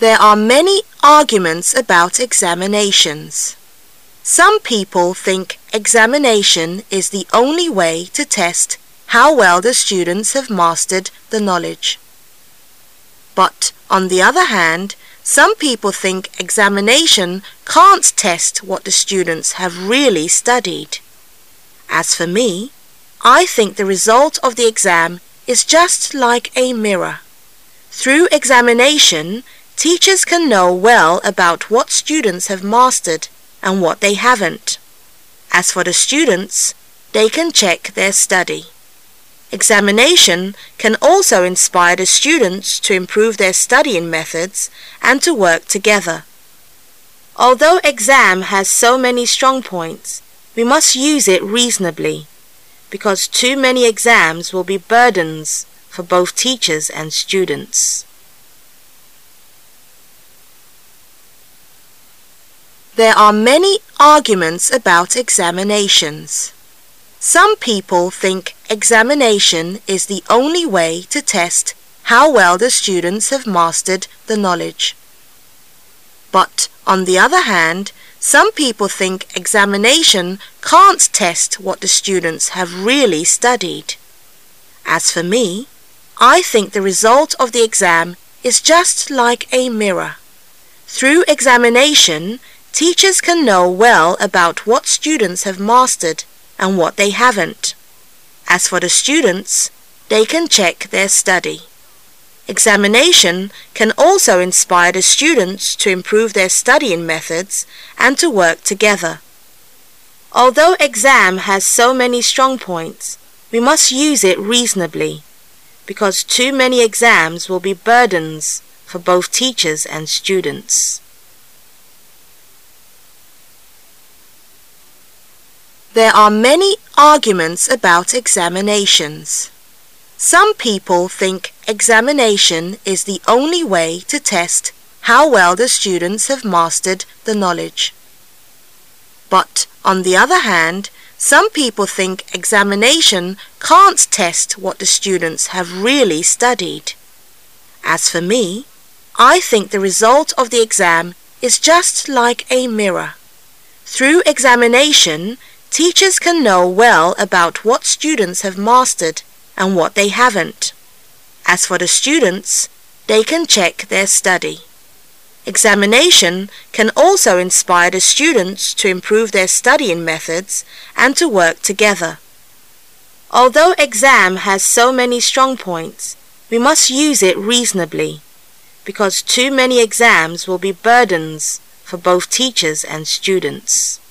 There are many arguments about examinations. Some people think examination is the only way to test how well the students have mastered the knowledge. But on the other hand, some people think examination can't test what the students have really studied. As for me, I think the result of the exam is just like a mirror. Through examination, teachers can know well about what students have mastered and what they haven't. As for the students, they can check their study. Examination can also inspire the students to improve their studying methods and to work together. Although exam has so many strong points, we must use it reasonably, because too many exams will be burdens for both teachers and students. There are many arguments about examinations. Some people think examination is the only way to test how well the students have mastered the knowledge. But on the other hand, some people think examination can't test what the students have really studied. As for me, I think the result of the exam is just like a mirror. Through examination, teachers can know well about what students have mastered and what they haven't. As for the students, they can check their study. Examination can also inspire the students to improve their studying methods and to work together. Although exam has so many strong points, we must use it reasonably, because too many exams will be burdens for both teachers and students. There are many arguments about examinations. Some people think examination is the only way to test how well the students have mastered the knowledge. But on the other hand, some people think examination can't test what the students have really studied. As for me, I think the result of the exam is just like a mirror. Through examination, teachers can know well about what students have mastered and what they haven't. As for the students, they can check their study. Examination can also inspire the students to improve their studying methods and to work together. Although exam has so many strong points, we must use it reasonably, because too many exams will be burdens for both teachers and students.